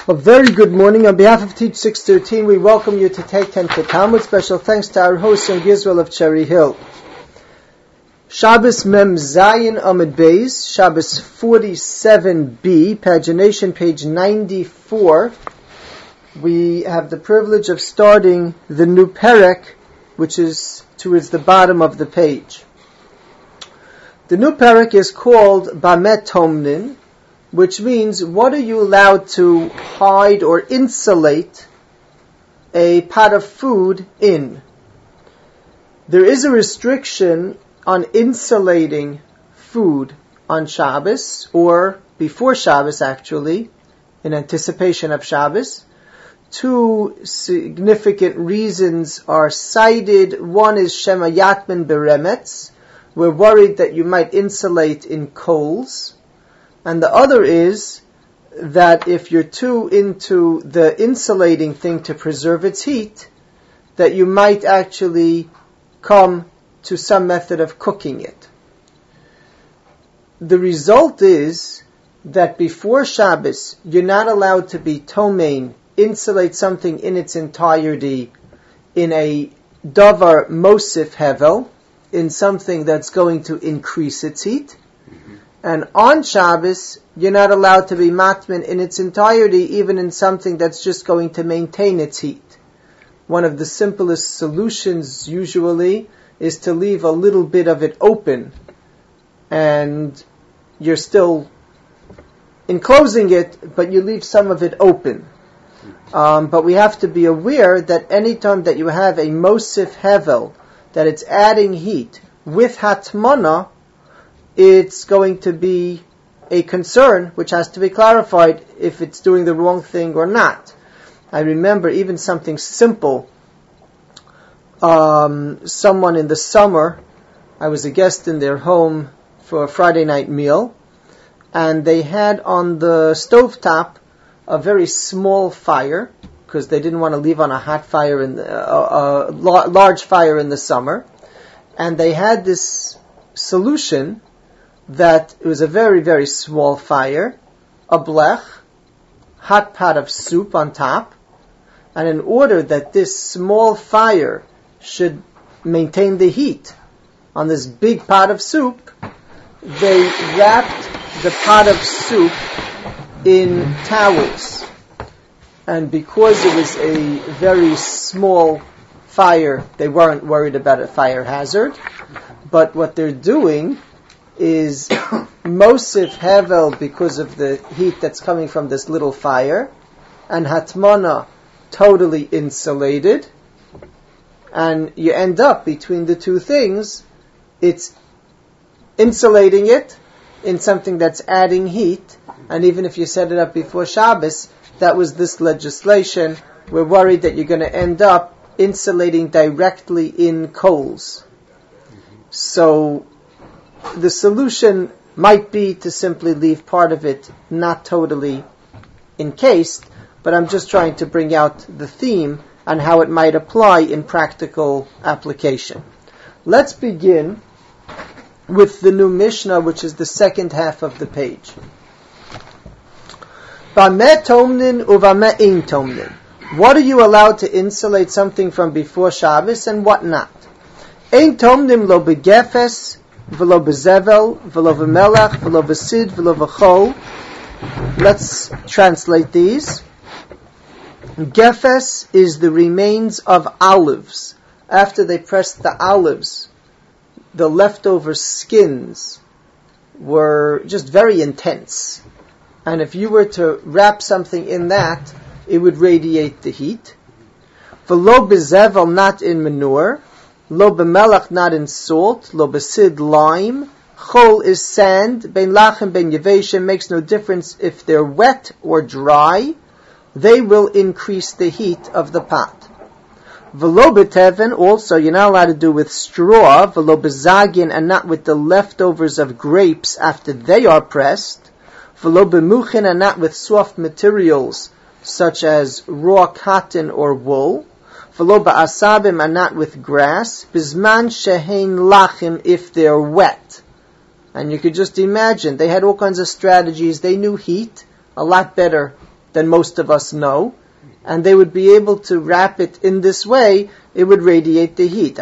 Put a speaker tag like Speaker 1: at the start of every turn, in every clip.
Speaker 1: A very good morning. On behalf of Teach 613, we welcome you to Take 10 to Talmud. Special thanks to our host, Young Israel of Cherry Hill. Shabbos Mem Zayin Amud Beis, Shabbos 47b, pagination page 94. We have the privilege of starting the new perek, which is towards the bottom of the page. The new perek is called Bamet Tomnin, which means, what are you allowed to hide or insulate a pot of food in? There is a restriction on insulating food on Shabbos, or before Shabbos actually, in anticipation of Shabbos. Two significant reasons are cited. One is Shema Yatman Beremetz. We're worried that you might insulate in coals. And the other is that if you're too into the insulating thing to preserve its heat, that you might actually come to some method of cooking it. The result is that before Shabbos, you're not allowed to be tomein, insulate something in its entirety in a davar mosif hevel, in something that's going to increase its heat. And on Shabbos, you're not allowed to be matmin in its entirety, even in something that's just going to maintain its heat. One of the simplest solutions usually is to leave a little bit of it open, and you're still enclosing it, but you leave some of it open. But we have to be aware that any time that you have a mosif hevel, that it's adding heat with hatmana, it's going to be a concern which has to be clarified if it's doing the wrong thing or not. I remember even something simple. Someone in the summer, I was a guest in their home for a Friday night meal, and they had on the stovetop a very small fire, because they didn't want to leave on a hot fire, a large fire in the summer. And they had this solution that it was a very, very small fire, a blech, hot pot of soup on top, and in order that this small fire should maintain the heat on this big pot of soup, they wrapped the pot of soup in towels. And because it was a very small fire, they weren't worried about a fire hazard. But what they're doing is Mosif Hevel because of the heat that's coming from this little fire, and Hatmana totally insulated, and you end up between the two things, it's insulating it in something that's adding heat, and even if you set it up before Shabbos, that was this legislation, we're worried that you're going to end up insulating directly in coals. So the solution might be to simply leave part of it not totally encased, but I'm just trying to bring out the theme and how it might apply in practical application. Let's begin with the new Mishnah, which is the second half of the page. Bameh tomnin uvameh ein tomnin. What are you allowed to insulate something from before Shabbos and what not? Ein tomnim lo begefes, v'lo bezevel, v'lo v'melach, v'lo v'sid, v'lo v'chol. Let's translate these. Gefes is the remains of olives. After they pressed the olives, the leftover skins were just very intense. And if you were to wrap something in that, it would radiate the heat. V'lo bezevel, not in manure. Lo b'melach, not in salt. Lo b'sid, lime. Chol is sand. Ben lachem, ben yeveshem, makes no difference if they're wet or dry. They will increase the heat of the pot. V'lo b'teven, also you're not allowed to do with straw. V'lo b'zagin, and not with the leftovers of grapes after they are pressed. V'lo b'muchin, and not with soft materials such as raw cotton or wool. V'lo ba'asabim, and not with grass. Bizman shehein lachim, if they're wet. And you could just imagine, they had all kinds of strategies. They knew heat a lot better than most of us know, and they would be able to wrap it in this way, it would radiate the heat.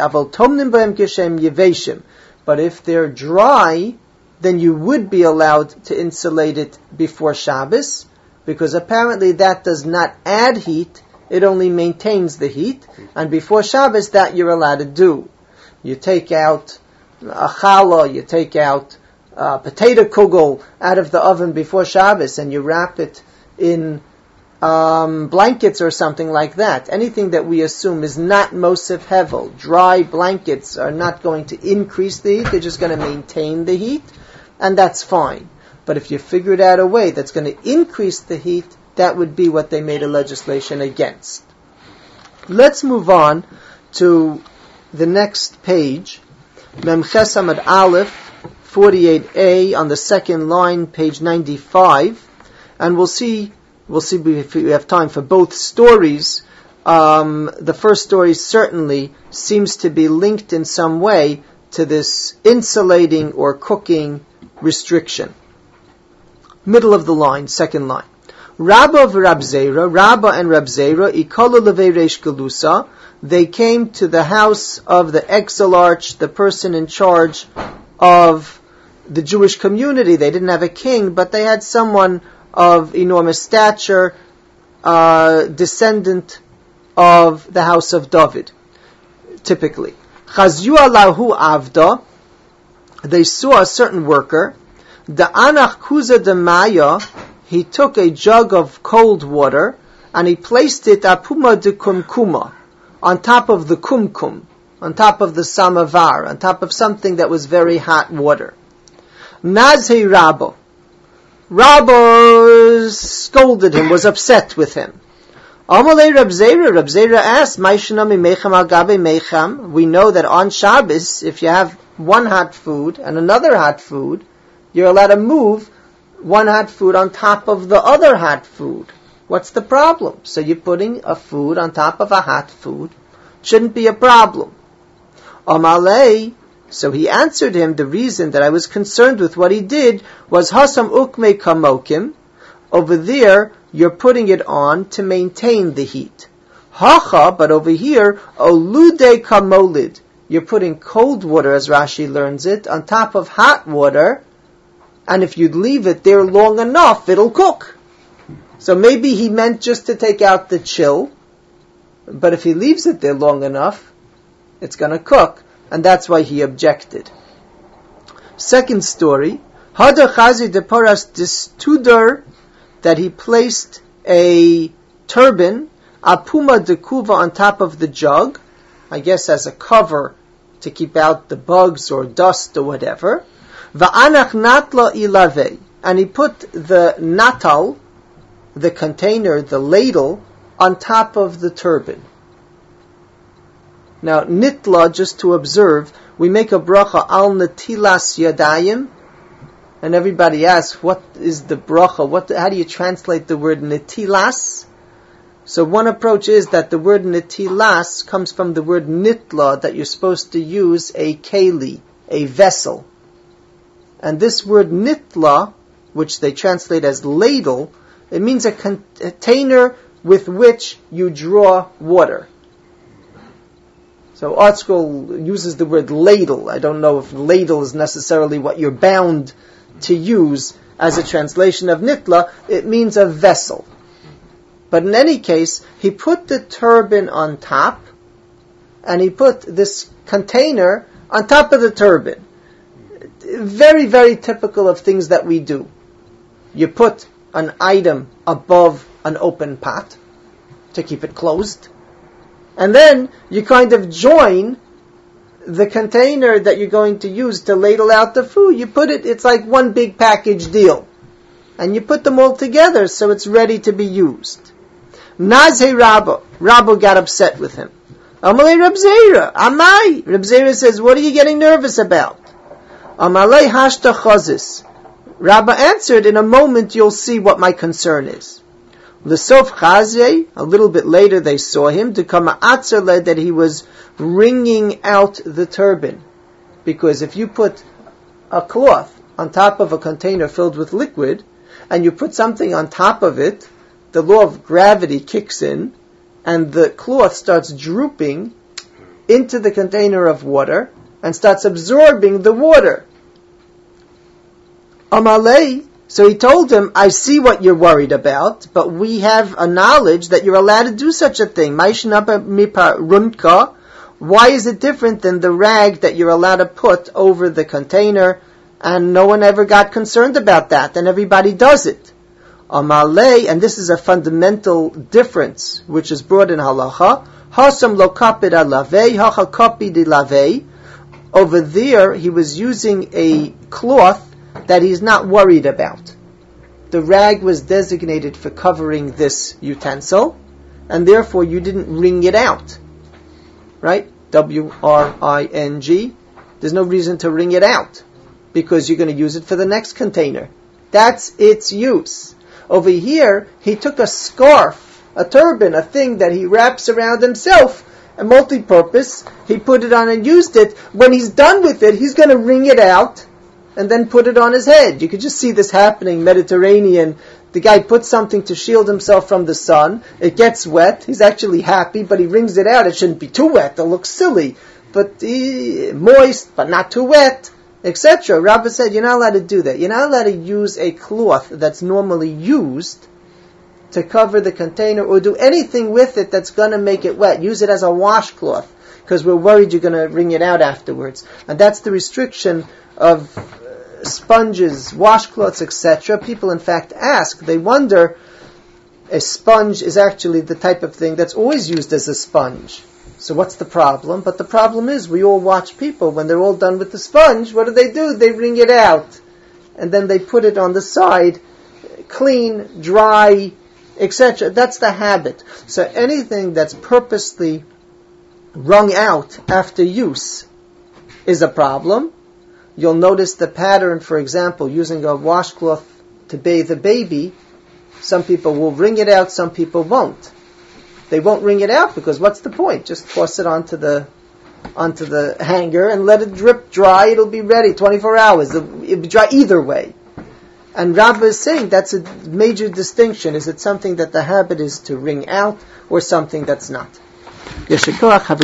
Speaker 1: But if they're dry, then you would be allowed to insulate it before Shabbos, because apparently that does not add heat, it only maintains the heat, and before Shabbos that you're allowed to do. You take out a challah, you take out potato kugel out of the oven before Shabbos, and you wrap it in blankets or something like that. Anything that we assume is not Mosef Hevel. Dry blankets are not going to increase the heat, they're just going to maintain the heat, and that's fine. But if you figured out a way that's going to increase the heat, that would be what they made a legislation against. Let's move on to the next page, Memches Amud Aleph, 48a, on the second line, page 95, and we'll see if we have time for both stories. The first story certainly seems to be linked in some way to this insulating or cooking restriction. Middle of the line, second line. Rabba and Rab Zera, Ikalu Levei Reish Galusa, they came to the house of the exilarch, the person in charge of the Jewish community. They didn't have a king, but they had someone of enormous stature, descendant of the house of David, typically. Chazyu alahu avda, they saw a certain worker, da'anach kuza demaya, he took a jug of cold water, and he placed it apuma de kumkuma, on top of the kumkum, on top of the samovar, on top of something that was very hot water. Nazhi Rabbo. Rabbo scolded him, was upset with him. Amalei Rab Zera asked, Maishanami mecham al gabe mecham. We know that on Shabbos, if you have one hot food and another hot food, you're allowed to move one hot food on top of the other hot food. What's the problem? So you're putting a food on top of a hot food. Shouldn't be a problem. Amalei, so he answered him, the reason that I was concerned with what he did was Hasam ukme kamokim. Over there, you're putting it on to maintain the heat. Hacha, but over here, olude kamolid. You're putting cold water, as Rashi learns it, on top of hot water, and if you'd leave it there long enough, it'll cook. So maybe he meant just to take out the chill, but if he leaves it there long enough, it's going to cook, and that's why he objected. Second story, Hada Chazi de Paras Distudar, that he placed a turban, apuma de kuva, on top of the jug, I guess as a cover to keep out the bugs or dust or whatever. Va'anach natla ilave, and he put the natal, the container, the ladle, on top of the turban. Now, nitla, just to observe, we make a bracha al netilas yadayim, and everybody asks, what is the bracha? How do you translate the word netilas? So one approach is that the word netilas comes from the word nitla, that you're supposed to use a keli, a vessel. And this word nitla, which they translate as ladle, it means a container with which you draw water. So ArtScroll uses the word ladle. I don't know if ladle is necessarily what you're bound to use as a translation of nitla. It means a vessel. But in any case, he put the turban on top, and he put this container on top of the turban. Very, very typical of things that we do. You put an item above an open pot to keep it closed, and then you kind of join the container that you're going to use to ladle out the food. You put it, it's like one big package deal. And you put them all together so it's ready to be used. Nazhe Rabbo got upset with him. Amalei Rab Zera, Amai. Rab Zera says, what are you getting nervous about? Amalei hashta chazis. Rabba answered, in a moment you'll see what my concern is. L'sof chazye, a little bit later they saw him, to come atzarle, that he was wringing out the turban. Because if you put a cloth on top of a container filled with liquid, and you put something on top of it, the law of gravity kicks in, and the cloth starts drooping into the container of water, and starts absorbing the water. Amalei, so he told him, I see what you're worried about, but we have a knowledge that you're allowed to do such a thing. Why is it different than the rag that you're allowed to put over the container, and no one ever got concerned about that, and everybody does it? Amalei, and this is a fundamental difference, which is brought in halacha. Hasam lo kapid alavei, hacha kapid ilavei. Over there, he was using a cloth that he's not worried about. The rag was designated for covering this utensil, and therefore you didn't wring it out. Right? W-R-I-N-G. There's no reason to wring it out, because you're going to use it for the next container. That's its use. Over here, he took a scarf, a turban, a thing that he wraps around himself, a multi-purpose. He put it on and used it. When he's done with it, he's going to wring it out and then put it on his head. You could just see this happening, Mediterranean. The guy puts something to shield himself from the sun. It gets wet. He's actually happy, but he wrings it out. It shouldn't be too wet. It'll look silly. But moist, but not too wet, etc. Rabbi said, you're not allowed to do that. You're not allowed to use a cloth that's normally used to cover the container or do anything with it that's going to make it wet. Use it as a washcloth, because we're worried you're going to wring it out afterwards. And that's the restriction of sponges, washcloths, etc. People, in fact, ask. They wonder, a sponge is actually the type of thing that's always used as a sponge. So what's the problem? But the problem is, we all watch people, when they're all done with the sponge, what do? They wring it out. And then they put it on the side, clean, dry, etc. That's the habit. So anything that's purposely wrung out after use is a problem. You'll notice the pattern, for example, using a washcloth to bathe a baby. Some people will wring it out, some people won't. They won't wring it out because what's the point? Just toss it onto the hanger and let it drip dry. It'll be ready 24 hours. It'll be dry either way. And Rabbi is saying that's a major distinction. Is it something that the habit is to wring out or something that's not?